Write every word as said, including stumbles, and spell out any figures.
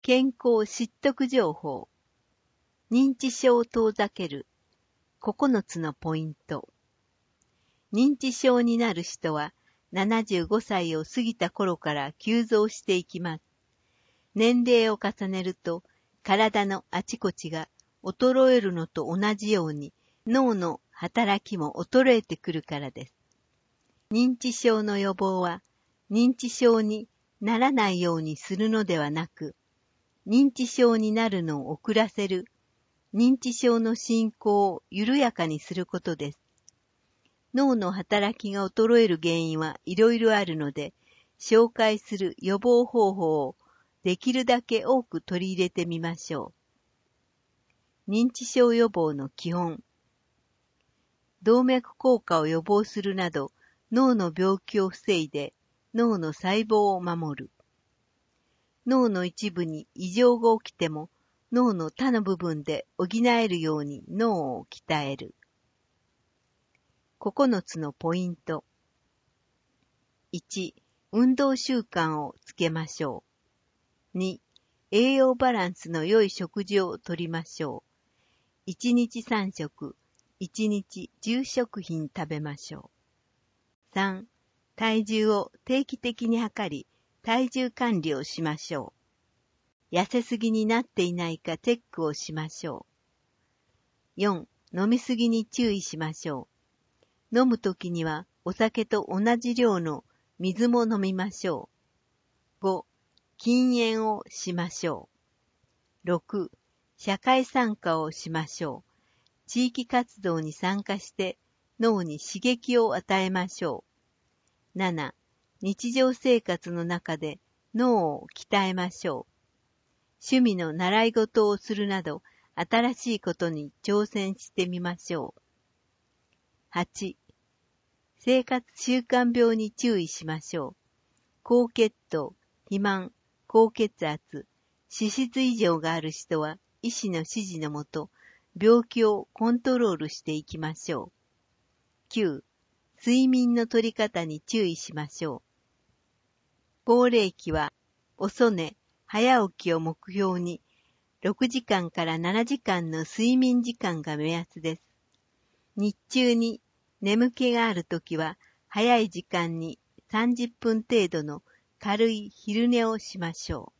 健康知得情報。認知症を遠ざけるここのつのポイント。認知症になる人はななじゅうごさいを過ぎた頃から急増していきます。年齢を重ねると体のあちこちが衰えるのと同じように脳の働きも衰えてくるからです。認知症の予防は認知症にならないようにするのではなく、認知症になるのを遅らせる、認知症の進行を緩やかにすることです。脳の働きが衰える原因はいろいろあるので、紹介する予防方法をできるだけ多く取り入れてみましょう。認知症予防の基本。動脈硬化を予防するなど、脳の病気を防いで脳の細胞を守る。脳の一部に異常が起きても、脳の他の部分で補えるように脳を鍛える。ここのつのポイント。いち、運動習慣をつけましょう。に、栄養バランスの良い食事をとりましょう。いちにちさんしょく、いちにちじゅうしょくひん食べましょう。さん、体重を定期的に測り、体重管理をしましょう。痩せすぎになっていないかチェックをしましょう。よん、飲みすぎに注意しましょう。飲むときにはお酒と同じ量の水も飲みましょう。ご、禁煙をしましょう。ろく、社会参加をしましょう。地域活動に参加して脳に刺激を与えましょう。なな、日常生活の中で脳を鍛えましょう。趣味の習い事をするなど新しいことに挑戦してみましょう。はち、生活習慣病に注意しましょう。高血糖、肥満、高血圧、脂質異常がある人は医師の指示のもと病気をコントロールしていきましょう。きゅう、睡眠の取り方に注意しましょう。高齢期は遅寝、早起きを目標にろくじかんからななじかんの睡眠時間が目安です。日中に眠気があるときは早い時間にさんじゅっぷん程度の軽い昼寝をしましょう。